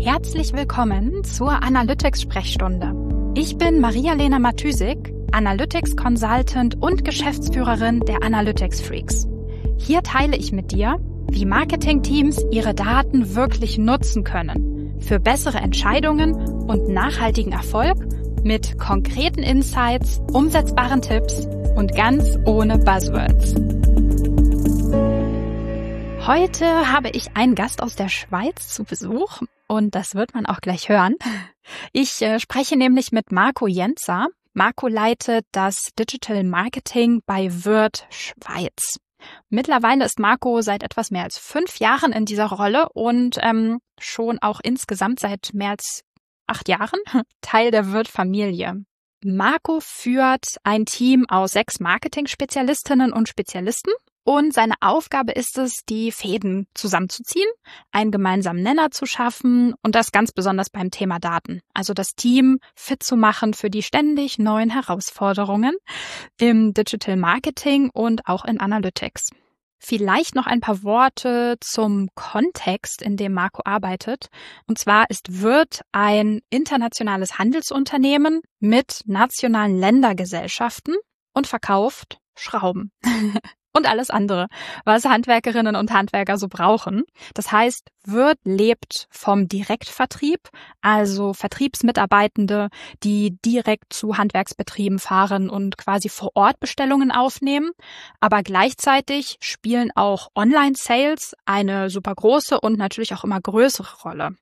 Herzlich willkommen zur Analytics-Sprechstunde. Ich bin Maria-Lena Matysik, Analytics-Consultant und Geschäftsführerin der Analytics Freaks. Hier teile ich mit dir, wie Marketingteams ihre Daten wirklich nutzen können für bessere Entscheidungen und nachhaltigen Erfolg mit konkreten Insights, umsetzbaren Tipps und ganz ohne Buzzwords. Heute habe ich einen Gast aus der Schweiz zu Besuch und das wird man auch gleich hören. Ich spreche nämlich mit Marco Jenzer. Marco leitet das Digital Marketing bei Würth Schweiz. Mittlerweile ist Marco seit etwas mehr als 5 Jahren in dieser Rolle und schon auch insgesamt seit mehr als 8 Jahren Teil der Würth-Familie. Marco führt ein Team aus 6 Marketing-Spezialistinnen und Spezialisten und seine Aufgabe ist es, die Fäden zusammenzuziehen, einen gemeinsamen Nenner zu schaffen und das ganz besonders beim Thema Daten. Also das Team fit zu machen für die ständig neuen Herausforderungen im Digital Marketing und auch in Analytics. Vielleicht noch ein paar Worte zum Kontext, in dem Marco arbeitet. Und zwar ist Würth ein internationales Handelsunternehmen mit nationalen Ländergesellschaften und verkauft Schrauben und alles andere, was Handwerkerinnen und Handwerker so brauchen. Das heißt, Würth lebt vom Direktvertrieb, also Vertriebsmitarbeitende, die direkt zu Handwerksbetrieben fahren und quasi vor Ort Bestellungen aufnehmen. Aber gleichzeitig spielen auch Online-Sales eine super große und natürlich auch immer größere Rolle.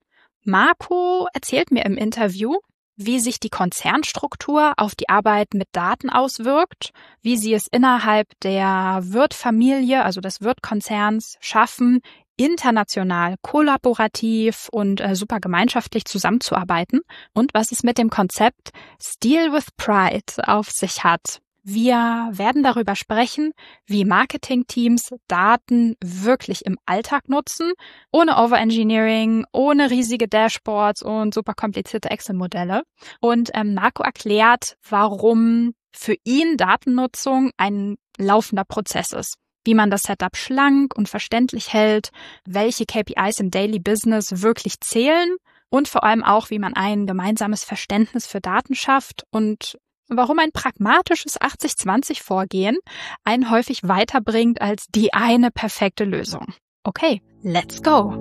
Marco erzählt mir im Interview, wie sich die Konzernstruktur auf die Arbeit mit Daten auswirkt, wie sie es innerhalb der Würth-Familie, also des Würth-Konzerns, schaffen, international, kollaborativ und super gemeinschaftlich zusammenzuarbeiten und was es mit dem Konzept Steal with Pride auf sich hat. Wir werden darüber sprechen, wie Marketingteams Daten wirklich im Alltag nutzen, ohne Overengineering, ohne riesige Dashboards und super komplizierte Excel-Modelle. Und Marco erklärt, warum für ihn Datennutzung ein laufender Prozess ist, wie man das Setup schlank und verständlich hält, welche KPIs im Daily Business wirklich zählen und vor allem auch, wie man ein gemeinsames Verständnis für Daten schafft und warum ein pragmatisches 80-20-Vorgehen einen häufig weiterbringt als die eine perfekte Lösung. Okay, let's go!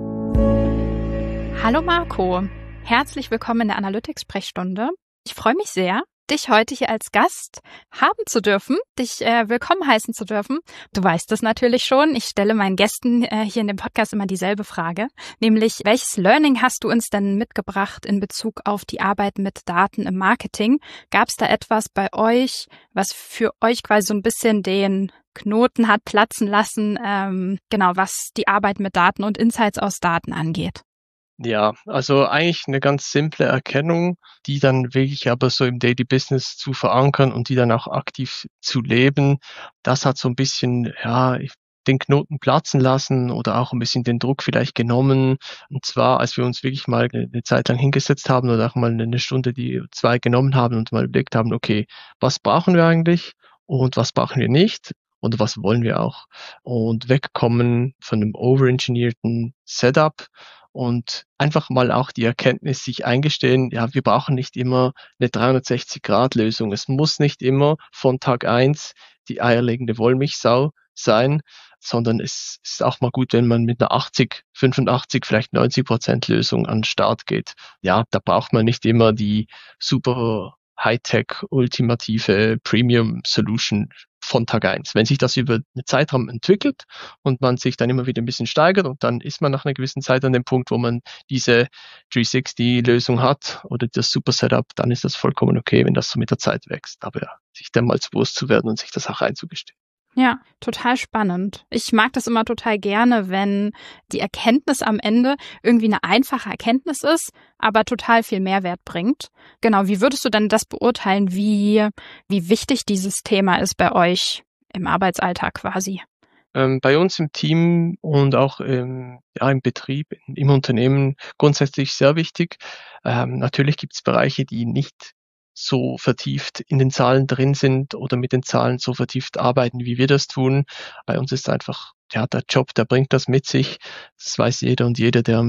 Hallo Marco, herzlich willkommen in der Analytics-Sprechstunde. Ich freue mich sehr, dich heute hier als Gast haben zu dürfen, dich willkommen heißen zu dürfen. Du weißt es natürlich schon, ich stelle meinen Gästen hier in dem Podcast immer dieselbe Frage, nämlich welches Learning hast du uns denn mitgebracht in Bezug auf die Arbeit mit Daten im Marketing? Gab es da etwas bei euch, was für euch quasi so ein bisschen den Knoten hat platzen lassen, genau, was die Arbeit mit Daten und Insights aus Daten angeht? Ja, also eigentlich eine ganz simple Erkennung, die dann wirklich aber so im Daily Business zu verankern und die dann auch aktiv zu leben. Das hat so ein bisschen, den Knoten platzen lassen oder auch ein bisschen den Druck vielleicht genommen. Und zwar, als wir uns wirklich mal eine Zeit lang hingesetzt haben oder auch mal eine Stunde, die 2 genommen haben und mal überlegt haben, okay, was brauchen wir eigentlich und was brauchen wir nicht? Und was wollen wir auch? Und wegkommen von einem overengineerten Setup und einfach mal auch die Erkenntnis sich eingestehen, ja, wir brauchen nicht immer eine 360-Grad-Lösung. Es muss nicht immer von Tag 1 die eierlegende Wollmilchsau sein, sondern es ist auch mal gut, wenn man mit einer 80, 85, vielleicht 90% Lösung an den Start geht. Ja, da braucht man nicht immer die super Hightech, ultimative Premium-Solution von Tag 1. Wenn sich das über einen Zeitraum entwickelt und man sich dann immer wieder ein bisschen steigert und dann ist man nach einer gewissen Zeit an dem Punkt, wo man diese 360-Lösung hat oder das Super Setup, dann ist das vollkommen okay, wenn das so mit der Zeit wächst. Aber ja, sich dann mal zu bewusst zu werden und sich das auch einzugestehen. Ja, total spannend. Ich mag das immer total gerne, wenn die Erkenntnis am Ende irgendwie eine einfache Erkenntnis ist, aber total viel Mehrwert bringt. Genau, wie würdest du denn das beurteilen, wie wichtig dieses Thema ist bei euch im Arbeitsalltag quasi? Bei uns im Team und auch im Betrieb, im Unternehmen grundsätzlich sehr wichtig. Natürlich gibt es Bereiche, die nicht so vertieft in den Zahlen drin sind oder mit den Zahlen so vertieft arbeiten, wie wir das tun. Bei uns ist einfach, der Job, der bringt das mit sich. Das weiß jeder und jede, der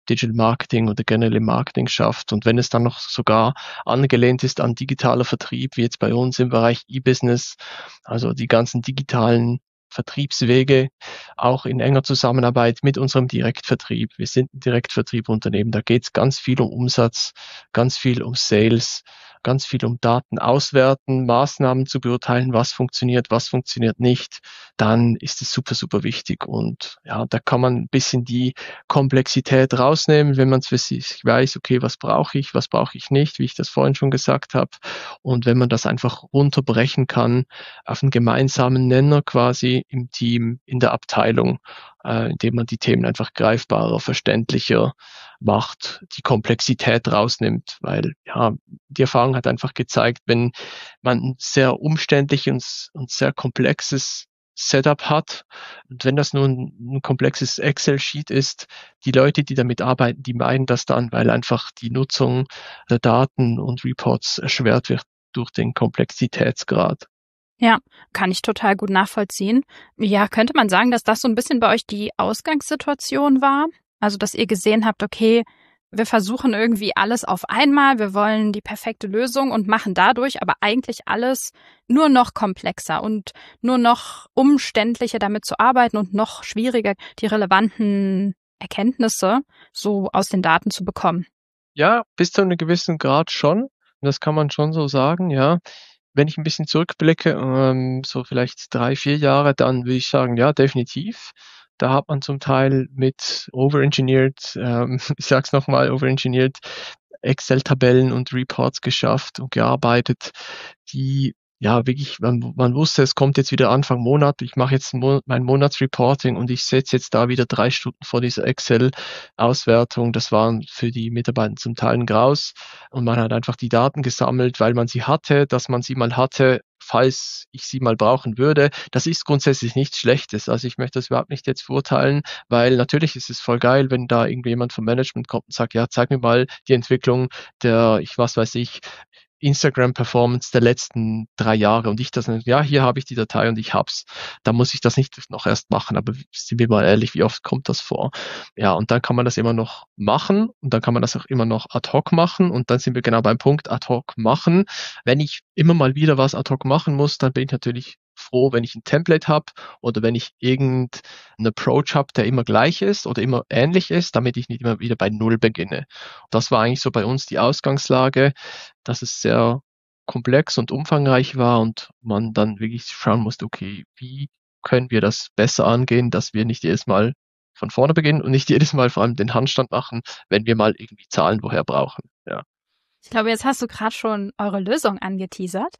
Digital Marketing oder generell im Marketing schafft. Und wenn es dann noch sogar angelehnt ist an digitaler Vertrieb, wie jetzt bei uns im Bereich E-Business, also die ganzen digitalen Vertriebswege, auch in enger Zusammenarbeit mit unserem Direktvertrieb. Wir sind ein Direktvertriebunternehmen, da geht es ganz viel um Umsatz, ganz viel um Sales, ganz viel um Daten auswerten, Maßnahmen zu beurteilen, was funktioniert nicht, dann ist es super, super wichtig. Und ja, da kann man ein bisschen die Komplexität rausnehmen, wenn man es für sich weiß, okay, was brauche ich nicht, wie ich das vorhin schon gesagt habe. Und wenn man das einfach runterbrechen kann auf einen gemeinsamen Nenner quasi im Team, in der Abteilung, indem man die Themen einfach greifbarer, verständlicher macht, die Komplexität rausnimmt, weil ja, die Erfahrung hat einfach gezeigt, wenn man ein sehr umständliches und sehr komplexes Setup hat und wenn das nur ein komplexes Excel-Sheet ist, die Leute, die damit arbeiten, die meiden das dann, weil einfach die Nutzung der Daten und Reports erschwert wird durch den Komplexitätsgrad. Ja, kann ich total gut nachvollziehen. Ja, könnte man sagen, dass das so ein bisschen bei euch die Ausgangssituation war? Also, dass ihr gesehen habt, okay, wir versuchen irgendwie alles auf einmal, wir wollen die perfekte Lösung und machen dadurch aber eigentlich alles nur noch komplexer und nur noch umständlicher damit zu arbeiten und noch schwieriger, die relevanten Erkenntnisse so aus den Daten zu bekommen. Ja, bis zu einem gewissen Grad schon. Das kann man schon so sagen, ja. Wenn ich ein bisschen zurückblicke, so vielleicht 3, 4 Jahre, dann würde ich sagen, ja, definitiv. Da hat man zum Teil mit overengineert, ich sage es noch mal, overengineert Excel-Tabellen und Reports geschafft und gearbeitet, die ja wirklich man wusste, es kommt jetzt wieder Anfang Monat, ich mache jetzt mein Monatsreporting und ich setze jetzt da wieder 3 Stunden vor dieser Excel-Auswertung. Das waren für die Mitarbeiter zum Teil 'n Graus und man hat einfach die Daten gesammelt, weil man sie hatte, dass man sie mal hatte, falls ich sie mal brauchen würde. Das ist grundsätzlich nichts Schlechtes. Also, ich möchte das überhaupt nicht jetzt verurteilen, weil natürlich ist es voll geil, wenn da irgendwie jemand vom Management kommt und sagt: „Ja, zeig mir mal die Entwicklung der, ich was weiß ich, Instagram-Performance der letzten 3 Jahre“ und ich das dann: „Ja, hier habe ich die Datei und ich habe es.“ Da muss ich das nicht noch erst machen, aber sind wir mal ehrlich, wie oft kommt das vor? Ja, und dann kann man das immer noch machen und dann kann man das auch immer noch ad hoc machen und dann sind wir genau beim Punkt ad hoc machen. Wenn ich immer mal wieder was ad hoc machen muss, dann bin ich natürlich froh, wenn ich ein Template habe oder wenn ich irgend 'n Approach habe, der immer gleich ist oder immer ähnlich ist, damit ich nicht immer wieder bei Null beginne. Das war eigentlich so bei uns die Ausgangslage, dass es sehr komplex und umfangreich war und man dann wirklich schauen musste: „Okay, wie können wir das besser angehen, dass wir nicht jedes Mal von vorne beginnen und nicht jedes Mal vor allem den Handstand machen, wenn wir mal irgendwie Zahlen woher brauchen“, ja. Ich glaube, jetzt hast du gerade schon eure Lösung angeteasert.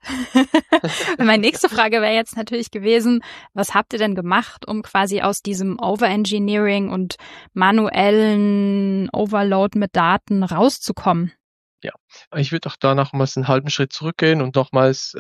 Meine nächste Frage wäre jetzt natürlich gewesen, was habt ihr denn gemacht, um quasi aus diesem Overengineering und manuellen Overload mit Daten rauszukommen? Ja, ich würde auch da nochmals einen halben Schritt zurückgehen und nochmals,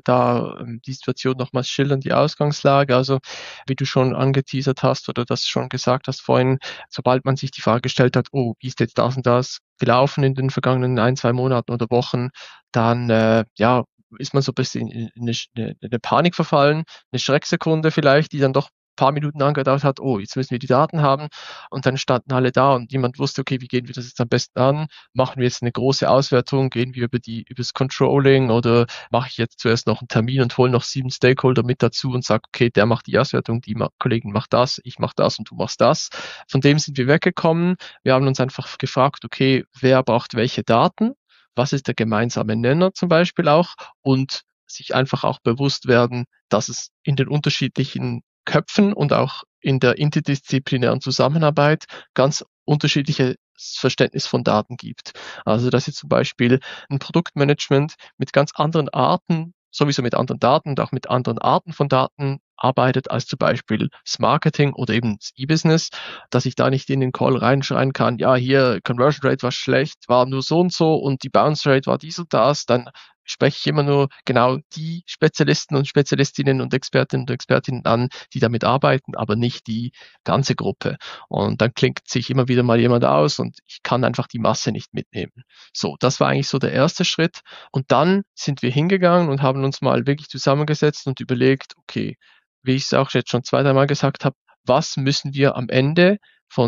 die Situation nochmals schildern, die Ausgangslage. Also, wie du schon angeteasert hast oder das schon gesagt hast vorhin, sobald man sich die Frage gestellt hat: „Oh, wie ist jetzt das und das gelaufen in den vergangenen 1, 2 Monaten oder Wochen?“ Dann, ja, ist man so ein bisschen in 'ne Panik verfallen, eine Schrecksekunde vielleicht, die dann doch paar Minuten angedauert hat: „Oh, jetzt müssen wir die Daten haben.“ Und dann standen alle da und niemand wusste: „Okay, wie gehen wir das jetzt am besten an? Machen wir jetzt eine große Auswertung? Gehen wir übers Controlling oder mache ich jetzt zuerst noch einen Termin und hole noch 7 Stakeholder mit dazu und sage: „Okay, der macht die Auswertung, die Kollegin macht das, ich mache das und du machst das.“ Von dem sind wir weggekommen. Wir haben uns einfach gefragt: „Okay, wer braucht welche Daten? Was ist der gemeinsame Nenner?“ Zum Beispiel auch und sich einfach auch bewusst werden, dass es in den unterschiedlichen Köpfen und auch in der interdisziplinären Zusammenarbeit ganz unterschiedliches Verständnis von Daten gibt. Also, dass jetzt zum Beispiel ein Produktmanagement mit ganz anderen Arten sowieso mit anderen Daten und auch mit anderen Arten von Daten arbeitet als zum Beispiel das Marketing oder eben das E-Business, dass ich da nicht in den Call reinschreien kann: „Ja, hier Conversion Rate war schlecht, war nur so und die Bounce Rate war dies und das.“ Dann spreche ich immer nur genau die Spezialisten und Spezialistinnen und Expertinnen und Expertinnen an, die damit arbeiten, aber nicht die ganze Gruppe. Und dann klingt sich immer wieder mal jemand aus und ich kann einfach die Masse nicht mitnehmen. So, das war eigentlich so der erste Schritt. Und dann sind wir hingegangen und haben uns mal wirklich zusammengesetzt und überlegt, okay, wie ich es auch jetzt schon 2, 3 Mal gesagt habe, was müssen wir am Ende von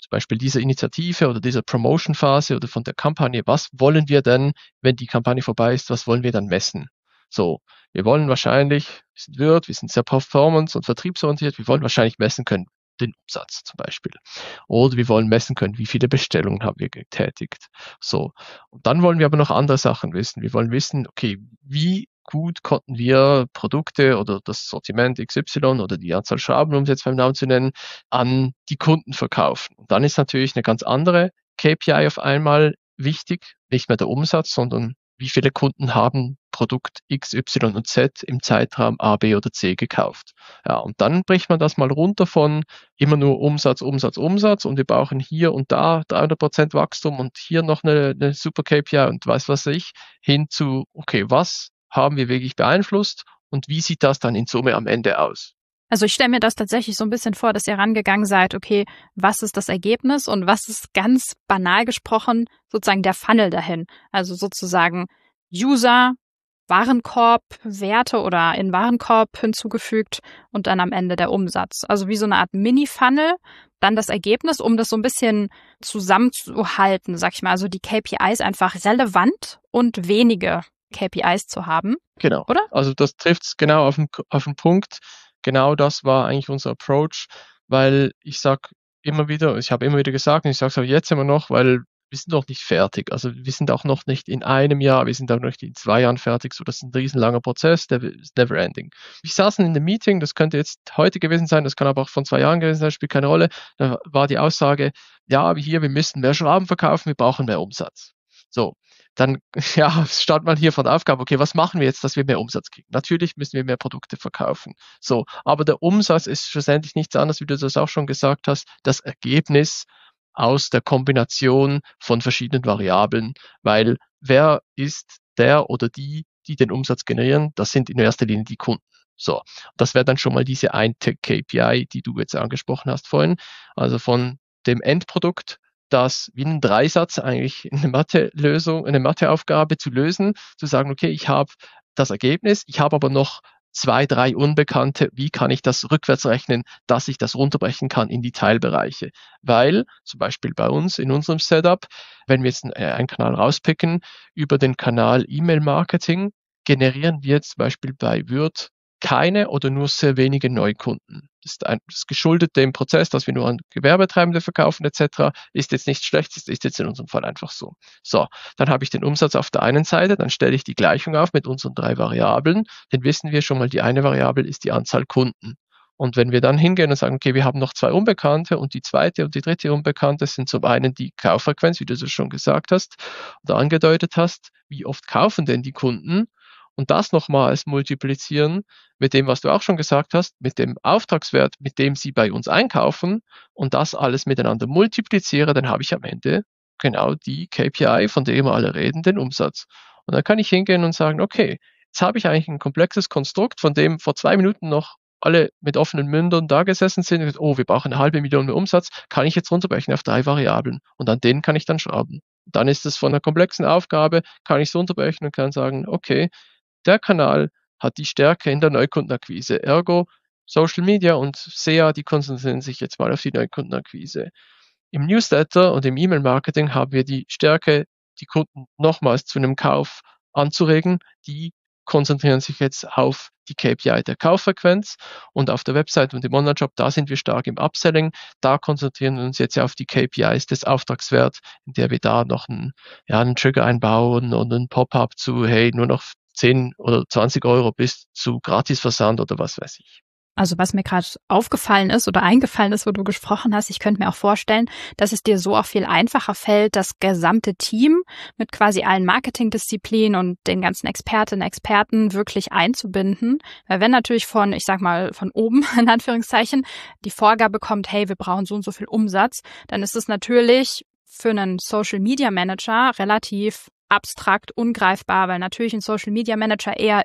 zum Beispiel dieser Initiative oder dieser Promotion-Phase oder von der Kampagne, was wollen wir denn, wenn die Kampagne vorbei ist, was wollen wir dann messen? So, wir wollen wahrscheinlich, wir sind sehr performance- und vertriebsorientiert, wir wollen wahrscheinlich messen können, den Umsatz zum Beispiel. Oder wir wollen messen können, wie viele Bestellungen haben wir getätigt. So, und dann wollen wir aber noch andere Sachen wissen. Wir wollen wissen, okay, wie gut konnten wir Produkte oder das Sortiment XY oder die Anzahl Schrauben, um es jetzt beim Namen zu nennen, an die Kunden verkaufen. Und dann ist natürlich eine ganz andere KPI auf einmal wichtig, nicht mehr der Umsatz, sondern wie viele Kunden haben Produkt X, Y und Z im Zeitraum A, B oder C gekauft. Ja, und dann bricht man das mal runter von immer nur Umsatz, Umsatz, Umsatz und wir brauchen hier und da 300% Wachstum und hier noch eine super KPI und was ich, hin zu, okay, was haben wir wirklich beeinflusst und wie sieht das dann in Summe am Ende aus? Also ich stelle mir das tatsächlich so ein bisschen vor, dass ihr rangegangen seid, okay, was ist das Ergebnis und was ist ganz banal gesprochen sozusagen der Funnel dahin? Also sozusagen User, Warenkorb, Werte oder in Warenkorb hinzugefügt und dann am Ende der Umsatz. Also wie so eine Art Mini-Funnel, dann das Ergebnis, um das so ein bisschen zusammenzuhalten, sag ich mal. Also die KPIs einfach relevant und wenige KPIs zu haben. Genau. Oder? Also das trifft es genau auf den Punkt. Genau das war eigentlich unser Approach, weil ich habe immer wieder gesagt, und ich sage es auch jetzt immer noch, weil wir sind noch nicht fertig. Also wir sind auch noch nicht in einem Jahr, wir sind auch noch nicht in 2 Jahren fertig. So, das ist ein riesenlanger Prozess, der ist never ending. Wir saßen in einem Meeting, das könnte jetzt heute gewesen sein, das kann aber auch von 2 Jahren gewesen sein, spielt keine Rolle. Da war die Aussage, ja, wir müssen mehr Schrauben verkaufen, wir brauchen mehr Umsatz. So, dann stand man hier vor der Aufgabe, okay, was machen wir jetzt, dass wir mehr Umsatz kriegen? Natürlich müssen wir mehr Produkte verkaufen. So, aber der Umsatz ist schlussendlich nichts anderes, wie du das auch schon gesagt hast, das Ergebnis aus der Kombination von verschiedenen Variablen, weil wer ist der oder die den Umsatz generieren? Das sind in erster Linie die Kunden. So, das wäre dann schon mal diese eine KPI, die du jetzt angesprochen hast vorhin, also von dem Endprodukt, das wie ein Dreisatz eigentlich eine Mathe-Lösung, eine Matheaufgabe zu lösen, zu sagen, okay, ich habe das Ergebnis, ich habe aber noch 2, 3 Unbekannte, wie kann ich das rückwärts rechnen, dass ich das runterbrechen kann in die Teilbereiche? Weil, zum Beispiel bei uns in unserem Setup, wenn wir jetzt einen Kanal rauspicken, über den Kanal E-Mail-Marketing generieren wir zum Beispiel bei Würth keine oder nur sehr wenige Neukunden. Das ist geschuldet dem Prozess, dass wir nur an Gewerbetreibende verkaufen etc. Ist jetzt nichts Schlechtes, ist jetzt in unserem Fall einfach so. So, dann habe ich den Umsatz auf der einen Seite, dann stelle ich die Gleichung auf mit unseren 3 Variablen, dann wissen wir schon mal, die eine Variable ist die Anzahl Kunden. Und wenn wir dann hingehen und sagen, okay, wir haben noch 2 Unbekannte und die zweite und die dritte Unbekannte sind zum einen die Kauffrequenz, wie du das schon gesagt hast oder angedeutet hast, wie oft kaufen denn die Kunden? Und das nochmals multiplizieren mit dem, was du auch schon gesagt hast, mit dem Auftragswert, mit dem sie bei uns einkaufen und das alles miteinander multipliziere, dann habe ich am Ende genau die KPI, von der wir alle reden, den Umsatz. Und dann kann ich hingehen und sagen, okay, jetzt habe ich eigentlich ein komplexes Konstrukt, von dem vor 2 Minuten noch alle mit offenen Mündern da gesessen sind und gesagt, oh, wir brauchen 500.000 mehr Umsatz, kann ich jetzt runterbrechen auf 3 Variablen und an denen kann ich dann schrauben. Dann ist es von einer komplexen Aufgabe, kann ich es runterbrechen und kann sagen, okay, der Kanal hat die Stärke in der Neukundenakquise. Ergo, Social Media und SEA, die konzentrieren sich jetzt mal auf die Neukundenakquise. Im Newsletter und im E-Mail-Marketing haben wir die Stärke, die Kunden nochmals zu einem Kauf anzuregen. Die konzentrieren sich jetzt auf die KPI der Kauffrequenz und auf der Website und im Online-Shop, da sind wir stark im Upselling. Da konzentrieren wir uns jetzt auf die KPIs des Auftragswerts, in der wir da noch einen Trigger einbauen und einen Pop-up zu, hey, nur noch 10 oder 20 Euro bis zu Gratisversand oder was weiß ich. Also was mir gerade aufgefallen ist oder eingefallen ist, wo du gesprochen hast, ich könnte mir auch vorstellen, dass es dir so auch viel einfacher fällt, das gesamte Team mit quasi allen Marketingdisziplinen und den ganzen Expertinnen, Experten wirklich einzubinden. Weil wenn natürlich von oben, in Anführungszeichen, die Vorgabe kommt, hey, wir brauchen so und so viel Umsatz, dann ist es natürlich für einen Social Media Manager relativ abstrakt, ungreifbar, weil natürlich ein Social Media Manager eher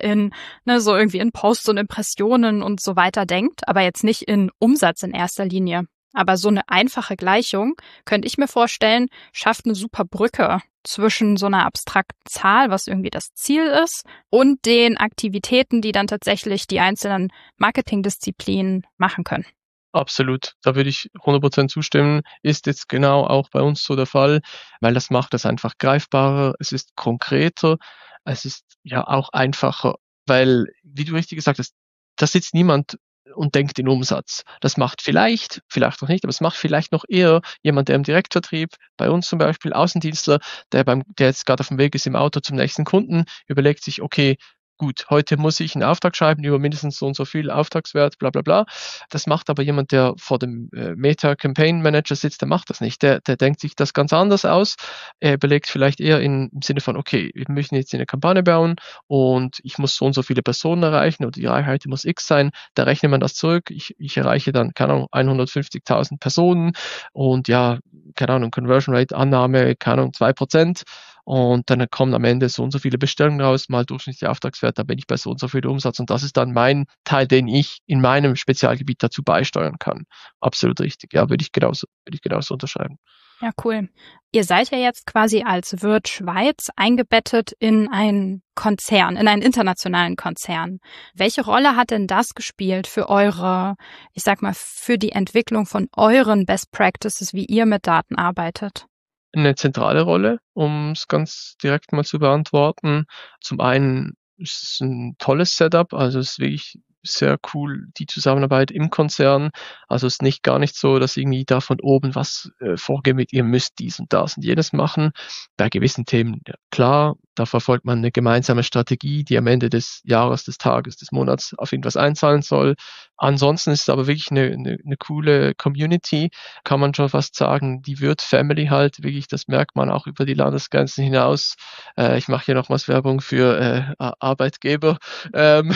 so irgendwie in Posts und Impressionen und so weiter denkt, aber jetzt nicht in Umsatz in erster Linie. Aber so eine einfache Gleichung, könnte ich mir vorstellen, schafft eine super Brücke zwischen so einer abstrakten Zahl, was irgendwie das Ziel ist, und den Aktivitäten, die dann tatsächlich die einzelnen Marketingdisziplinen machen können. Absolut, da würde ich 100% zustimmen. Ist jetzt genau auch bei uns so der Fall, weil das macht es einfach greifbarer, es ist konkreter, es ist ja auch einfacher, weil, wie du richtig gesagt hast, da sitzt niemand und denkt in Umsatz. Das macht vielleicht noch nicht, aber es macht vielleicht noch eher jemand, der im Direktvertrieb, bei uns zum Beispiel Außendienstler, der jetzt gerade auf dem Weg ist im Auto zum nächsten Kunden, überlegt sich: „Okay, gut, heute muss ich einen Auftrag schreiben über mindestens so und so viel Auftragswert, bla bla bla.“ Das macht aber jemand, der vor dem, Meta Campaign Manager sitzt, der macht das nicht. Der denkt sich das ganz anders aus. Er überlegt vielleicht eher im Sinne von: „Okay, wir müssen jetzt eine Kampagne bauen und ich muss so und so viele Personen erreichen oder die Reichweite muss X sein.“ Da rechnet man das zurück. Ich erreiche dann, keine Ahnung, 150.000 Personen und ja, keine Ahnung, Conversion Rate, Annahme, keine Ahnung, 2%. Und dann kommen am Ende so und so viele Bestellungen raus, mal durchschnittlicher Auftragswert, dann bin ich bei so und so viel Umsatz und das ist dann mein Teil, den ich in meinem Spezialgebiet dazu beisteuern kann. Absolut richtig. Ja, würde ich genauso unterschreiben. Ja, cool. Ihr seid ja jetzt quasi als Würth Schweiz eingebettet in einen Konzern, in einen internationalen Konzern. Welche Rolle hat denn das gespielt für eure, ich sag mal, für die Entwicklung von euren Best Practices, wie ihr mit Daten arbeitet? Eine zentrale Rolle, um es ganz direkt mal zu beantworten. Zum einen ist es 'n tolles Setup, also es ist wirklich sehr cool, die Zusammenarbeit im Konzern. Also, es ist gar nicht so, dass irgendwie da von oben was, vorgegeben wird: „Ihr müsst dies und das und jenes machen.“ Bei gewissen Themen, ja klar, da verfolgt man eine gemeinsame Strategie, die am Ende des Jahres, des Tages, des Monats auf irgendwas einzahlen soll. Ansonsten ist es aber wirklich eine coole Community, kann man schon fast sagen, die Würth Family halt wirklich, das merkt man auch über die Landesgrenzen hinaus. Ich mache hier nochmals Werbung für, Arbeitgeber. Ähm,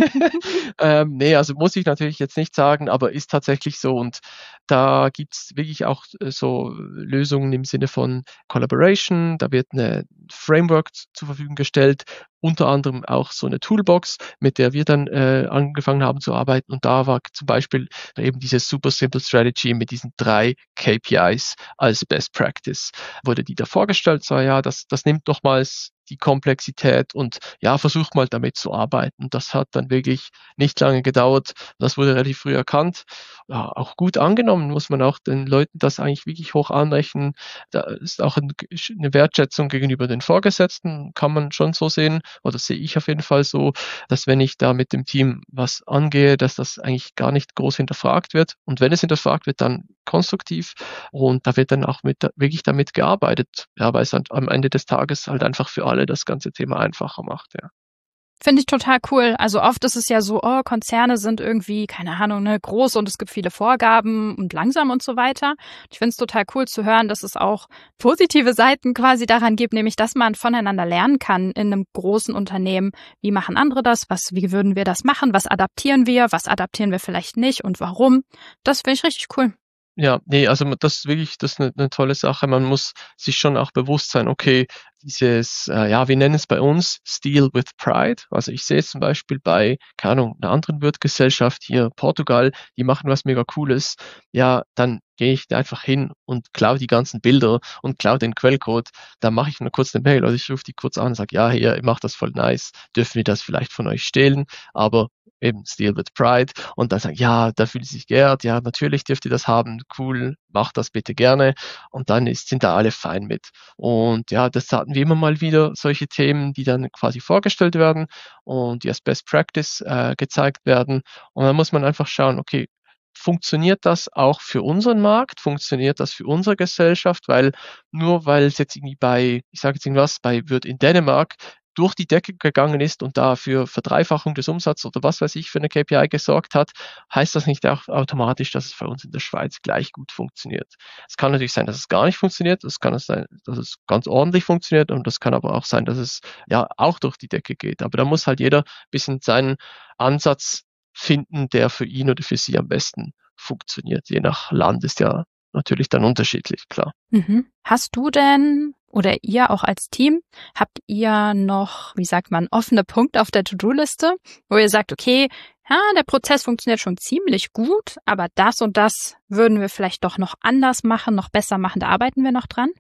ne, also muss ich natürlich jetzt nicht sagen, aber ist tatsächlich so und da gibt's wirklich auch, so Lösungen im Sinne von Collaboration. Da wird 'ne Framework zur Verfügung gestellt, unter anderem auch so 'ne Toolbox, mit der wir dann, angefangen haben zu arbeiten und da war zum Beispiel eben diese Super Simple Strategy mit diesen 3 KPIs als Best Practice. Wurde die da vorgestellt, so: „Ja, das nimmt nochmals die Komplexität und ja, versucht mal damit zu arbeiten.“ Das hat dann wirklich nicht lange gedauert. Das wurde relativ früh erkannt. Ja, auch gut angenommen, muss man auch den Leuten das eigentlich wirklich hoch anrechnen. Da ist auch 'ne Wertschätzung gegenüber den Vorgesetzten, kann man schon so sehen oder sehe ich auf jeden Fall so, dass wenn ich da mit dem Team was angehe, dass das eigentlich gar nicht groß hinterfragt wird. Und wenn es hinterfragt wird, dann konstruktiv und da wird dann auch wirklich damit gearbeitet. Ja, weil es halt am Ende des Tages halt einfach für alle das ganze Thema einfacher macht, ja. Finde ich total cool. Also oft ist es ja so, oh, Konzerne sind irgendwie, keine Ahnung, ne, groß und es gibt viele Vorgaben und langsam und so weiter. Ich finde es total cool zu hören, dass es auch positive Seiten quasi daran gibt, nämlich dass man voneinander lernen kann in einem großen Unternehmen. Wie machen andere das? Wie würden wir das machen? Was adaptieren wir? Was adaptieren wir vielleicht nicht und warum? Das finde ich richtig cool. Ja, ne, also das ist wirklich das ist 'ne tolle Sache. Man muss sich schon auch bewusst sein, okay, dieses, ja, wir nennen es bei uns Steal with Pride. Also, ich sehe es zum Beispiel bei, keine Ahnung, 'ner anderen Wirtgesellschaft hier, Portugal, die machen was mega Cooles. Ja, dann gehe ich da einfach hin und klaue die ganzen Bilder und klaue den Quellcode. Da mache ich nur kurz 'ne Mail oder ich rufe die kurz an und sage: „Ja, hier, ihr macht das voll nice. Dürfen wir das vielleicht von euch stehlen?“ Aber eben Steal with Pride und dann sagen: „Ja, da fühlen sie sich geehrt. Ja, natürlich dürft ihr das haben. Cool, macht das bitte gerne.“ Und dann sind da alle fein mit. Und ja, das hatten wir immer mal wieder solche Themen, die dann quasi vorgestellt werden und die als Best Practice, gezeigt werden. Und dann muss man einfach schauen, okay, funktioniert das auch für unseren Markt? Funktioniert das für unsere Gesellschaft? Weil nur weil es jetzt irgendwie bei, ich sage jetzt irgendwas, bei Würth in Dänemark durch die Decke gegangen ist und da für Verdreifachung des Umsatzes oder was weiß ich für 'ne KPI gesorgt hat, heißt das nicht auch automatisch, dass es bei uns in der Schweiz gleich gut funktioniert. Es kann natürlich sein, dass es gar nicht funktioniert. Es kann auch sein, dass es ganz ordentlich funktioniert und das kann aber auch sein, dass es, ja, auch durch die Decke geht. Aber da muss halt jeder bisschen seinen Ansatz finden, der für ihn oder für sie am besten funktioniert. Je nach Land ist ja natürlich dann unterschiedlich, klar. Mhm. Hast du denn oder ihr auch als Team, habt ihr noch, wie sagt man, offene Punkte auf der To-Do-Liste, wo ihr sagt, okay, ja, der Prozess funktioniert schon ziemlich gut, aber das und das würden wir vielleicht doch noch anders machen, noch besser machen, da arbeiten wir noch dran?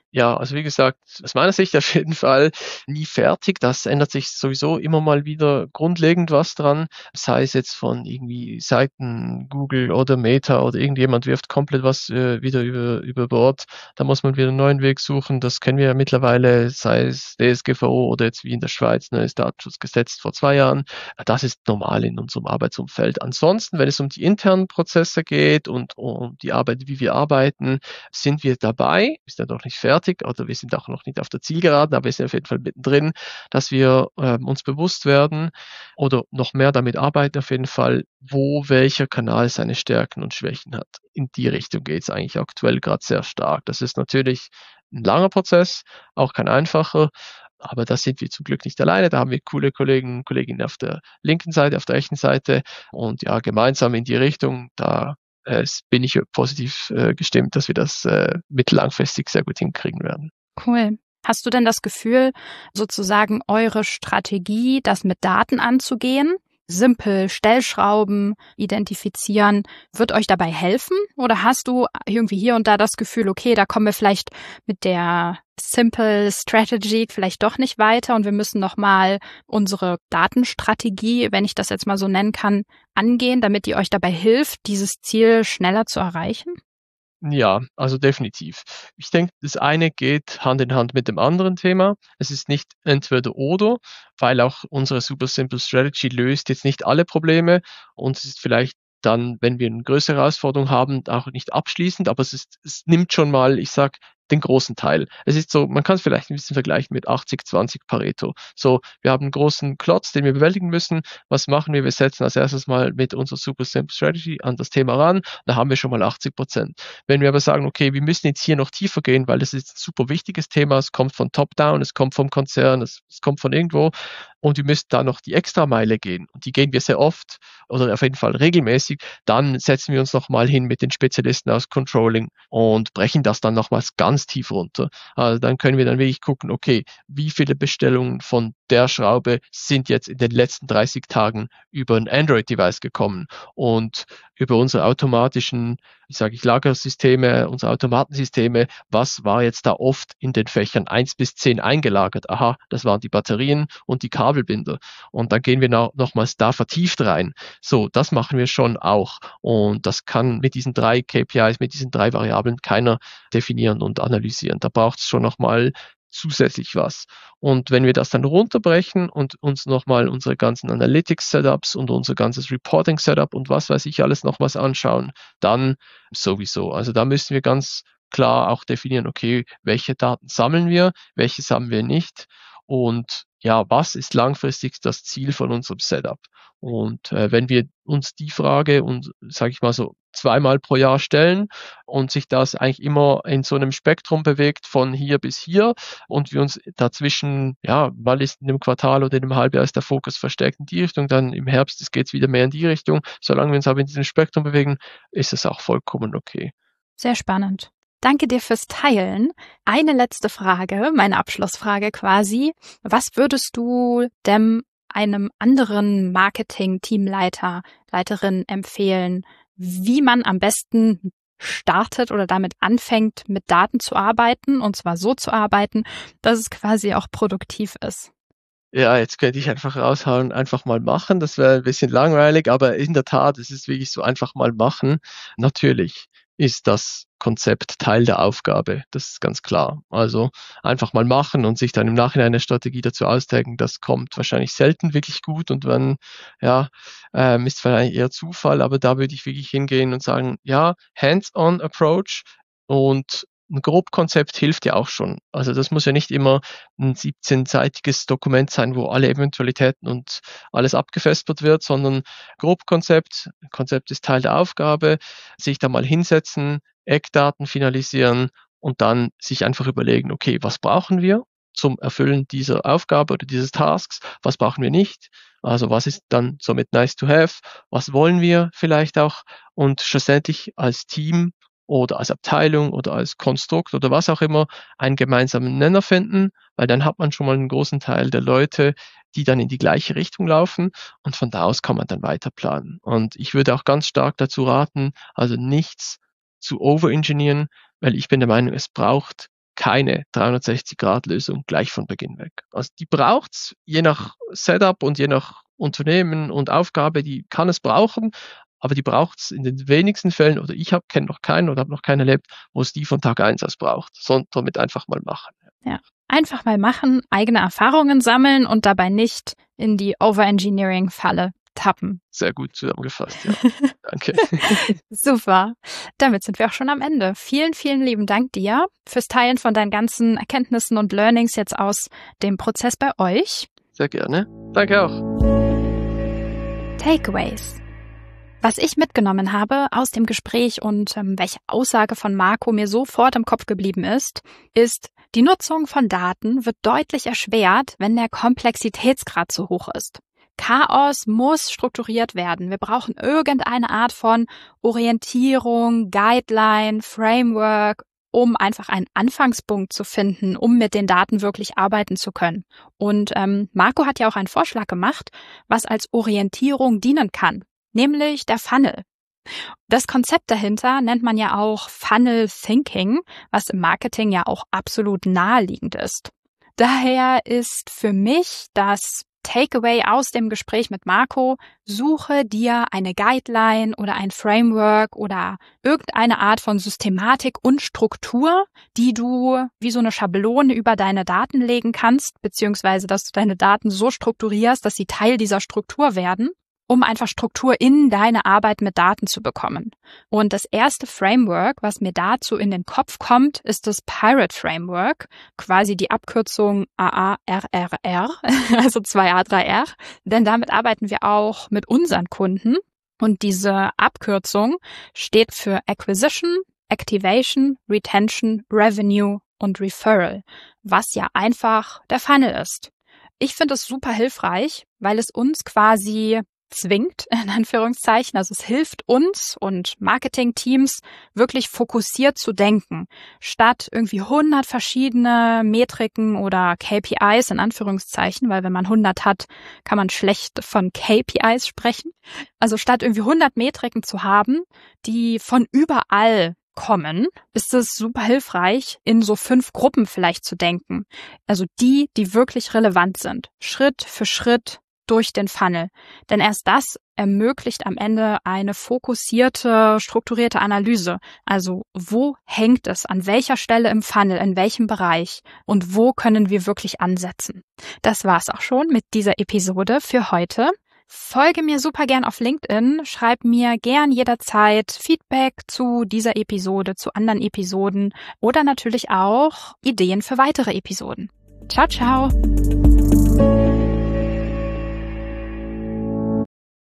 Ja, also wie gesagt, aus meiner Sicht auf jeden Fall nie fertig. Das ändert sich sowieso immer mal wieder grundlegend was dran, sei es jetzt von irgendwie Seiten Google oder Meta oder irgendjemand wirft komplett was, wieder über Bord. Da muss man wieder 'n neuen Weg suchen. Das kennen wir ja mittlerweile, sei es DSGVO oder jetzt wie in der Schweiz neues Datenschutzgesetz vor 2 Jahren. Das ist normal in unserem Arbeitsumfeld. Ansonsten, wenn es um die internen Prozesse geht und um die Arbeit, wie wir arbeiten, sind wir dabei, wir sind ja noch nicht fertig oder wir sind auch noch nicht auf der Zielgeraden, aber wir sind auf jeden Fall mittendrin, dass wir uns bewusst werden oder noch mehr damit arbeiten auf jeden Fall, wo welcher Kanal seine Stärken und Schwächen hat. In die Richtung geht es eigentlich aktuell gerade sehr stark. Das ist natürlich ein langer Prozess, auch kein einfacher, aber da sind wir zum Glück nicht alleine. Da haben wir coole Kollegen, Kolleginnen auf der linken Seite, auf der rechten Seite und ja, gemeinsam in die Richtung, da bin ich positiv gestimmt, dass wir das mittellangfristig sehr gut hinkriegen werden. Cool. Hast du denn das Gefühl, sozusagen eure Strategie, das mit Daten anzugehen, simpel Stellschrauben identifizieren, wird euch dabei helfen? Oder hast du irgendwie hier und da das Gefühl, okay, da kommen wir vielleicht mit der Simple Strategy vielleicht doch nicht weiter und wir müssen nochmal unsere Datenstrategie, wenn ich das jetzt mal so nennen kann, angehen, damit die euch dabei hilft, dieses Ziel schneller zu erreichen? Ja, also definitiv. Ich denke, das eine geht Hand in Hand mit dem anderen Thema. Es ist nicht entweder oder, weil auch unsere Super Simple Strategy löst jetzt nicht alle Probleme und es ist vielleicht dann, wenn wir eine größere Herausforderung haben, auch nicht abschließend, aber es nimmt schon mal, ich sage, den großen Teil. Es ist so, man kann es vielleicht ein bisschen vergleichen mit 80-20 Pareto. So, wir haben einen großen Klotz, den wir bewältigen müssen. Was machen wir? Wir setzen als erstes mal mit unserer Super Simple Strategy an das Thema ran. Da haben wir schon mal 80%. Wenn wir aber sagen, okay, wir müssen jetzt hier noch tiefer gehen, weil das ist ein super wichtiges Thema, es kommt von Top-Down, es kommt vom Konzern, es kommt von irgendwo und wir müssen da noch die Extrameile gehen und die gehen wir sehr oft oder auf jeden Fall regelmäßig, dann setzen wir uns nochmal hin mit den Spezialisten aus Controlling und brechen das dann nochmals ganz tief runter. Also dann können wir dann wirklich gucken, okay, wie viele Bestellungen von der Schraube sind jetzt in den letzten 30 Tagen über ein Android-Device gekommen und über unsere automatischen, Lagersysteme, unsere Automatensysteme, was war jetzt da oft in den Fächern 1 bis 10 eingelagert? Aha, das waren die Batterien und die Kabelbinder. Und dann gehen wir nochmals da vertieft rein. So, das machen wir schon auch. Und das kann mit diesen 3 KPIs, mit diesen 3 Variablen keiner definieren und analysieren. Da braucht es schon nochmal zusätzlich was. Und wenn wir das dann runterbrechen und uns nochmal unsere ganzen Analytics-Setups und unser ganzes Reporting-Setup und was weiß ich alles nochmals anschauen, dann sowieso. Also da müssen wir ganz klar auch definieren, okay, welche Daten sammeln wir, welche sammeln wir nicht und ja, was ist langfristig das Ziel von unserem Setup? Und wenn wir uns die Frage und sage ich mal so zweimal pro Jahr stellen und sich das eigentlich immer in so einem Spektrum bewegt von hier bis hier und wir uns dazwischen, ja, mal ist in einem Quartal oder in einem Halbjahr ist der Fokus verstärkt in die Richtung, dann im Herbst geht es wieder mehr in die Richtung. Solange wir uns aber in diesem Spektrum bewegen, ist es auch vollkommen okay. Sehr spannend. Danke dir fürs Teilen. Eine letzte Frage, meine Abschlussfrage quasi. Was würdest du dem einem anderen Marketing-Teamleiter, Leiterin empfehlen, wie man am besten startet oder damit anfängt, mit Daten zu arbeiten, und zwar so zu arbeiten, dass es quasi auch produktiv ist? Ja, jetzt könnte ich einfach raushauen, einfach mal machen. Das wäre ein bisschen langweilig, aber in der Tat, es ist wirklich so einfach mal machen. Natürlich ist das Konzept Teil der Aufgabe, das ist ganz klar. Also einfach mal machen und sich dann im Nachhinein eine Strategie dazu ausdenken, das kommt wahrscheinlich selten wirklich gut und wenn, ja, ist vielleicht eher Zufall, aber da würde ich wirklich hingehen und sagen, ja, Hands-on Approach und ein Grobkonzept hilft ja auch schon. Also das muss ja nicht immer ein 17-seitiges Dokument sein, wo alle Eventualitäten und alles abgefespert wird, sondern Grobkonzept. Konzept ist Teil der Aufgabe, sich da mal hinsetzen, Eckdaten finalisieren und dann sich einfach überlegen, okay, was brauchen wir zum Erfüllen dieser Aufgabe oder dieses Tasks? Was brauchen wir nicht? Also was ist dann somit nice to have? Was wollen wir vielleicht auch? Und schlussendlich als Team oder als Abteilung oder als Konstrukt oder was auch immer einen gemeinsamen Nenner finden, weil dann hat man schon mal einen großen Teil der Leute, die dann in die gleiche Richtung laufen und von da aus kann man dann weiter planen. Und ich würde auch ganz stark dazu raten, also nichts zu overengineeren, weil ich bin der Meinung, es braucht keine 360-Grad-Lösung gleich von Beginn weg. Also die braucht's je nach Setup und je nach Unternehmen und Aufgabe, die kann es brauchen, aber die braucht's in den wenigsten Fällen, oder ich kenne noch keinen oder habe noch keinen erlebt, wo es die von Tag 1 aus braucht, sondern damit einfach mal machen. Ja, einfach mal machen, eigene Erfahrungen sammeln und dabei nicht in die Overengineering-Falle tappen. Sehr gut zusammengefasst, ja. Danke. Super. Damit sind wir auch schon am Ende. Vielen, vielen lieben Dank dir fürs Teilen von deinen ganzen Erkenntnissen und Learnings jetzt aus dem Prozess bei euch. Sehr gerne. Danke auch. Takeaways. Was ich mitgenommen habe aus dem Gespräch und welche Aussage von Marco mir sofort im Kopf geblieben ist, die Nutzung von Daten wird deutlich erschwert, wenn der Komplexitätsgrad zu hoch ist. Chaos muss strukturiert werden. Wir brauchen irgendeine Art von Orientierung, Guideline, Framework, um einfach einen Anfangspunkt zu finden, um mit den Daten wirklich arbeiten zu können. Und Marco hat ja auch einen Vorschlag gemacht, was als Orientierung dienen kann, nämlich der Funnel. Das Konzept dahinter nennt man ja auch Funnel Thinking, was im Marketing ja auch absolut naheliegend ist. Daher ist für mich das Takeaway aus dem Gespräch mit Marco: Suche dir eine Guideline oder ein Framework oder irgendeine Art von Systematik und Struktur, die du wie so eine Schablone über deine Daten legen kannst, beziehungsweise dass du deine Daten so strukturierst, dass sie Teil dieser Struktur werden, um einfach Struktur in deine Arbeit mit Daten zu bekommen. Und das erste Framework, was mir dazu in den Kopf kommt, ist das Pirate Framework, quasi die Abkürzung AARRR, also 2A3R, denn damit arbeiten wir auch mit unseren Kunden. Und diese Abkürzung steht für Acquisition, Activation, Retention, Revenue und Referral, was ja einfach der Funnel ist. Ich finde es super hilfreich, weil es uns quasi zwingt, in Anführungszeichen, also es hilft uns und Marketing-Teams wirklich fokussiert zu denken, statt irgendwie 100 verschiedene Metriken oder KPIs in Anführungszeichen, weil wenn man 100 hat, kann man schlecht von KPIs sprechen. Also statt irgendwie 100 Metriken zu haben, die von überall kommen, ist es super hilfreich, in so 5 Gruppen vielleicht zu denken. Also die wirklich relevant sind. Schritt für Schritt durch den Funnel. Denn erst das ermöglicht am Ende eine fokussierte, strukturierte Analyse. Also wo hängt es, an welcher Stelle im Funnel, in welchem Bereich und wo können wir wirklich ansetzen. Das war's auch schon mit dieser Episode für heute. Folge mir super gern auf LinkedIn, schreib mir gern jederzeit Feedback zu dieser Episode, zu anderen Episoden oder natürlich auch Ideen für weitere Episoden. Ciao, ciao!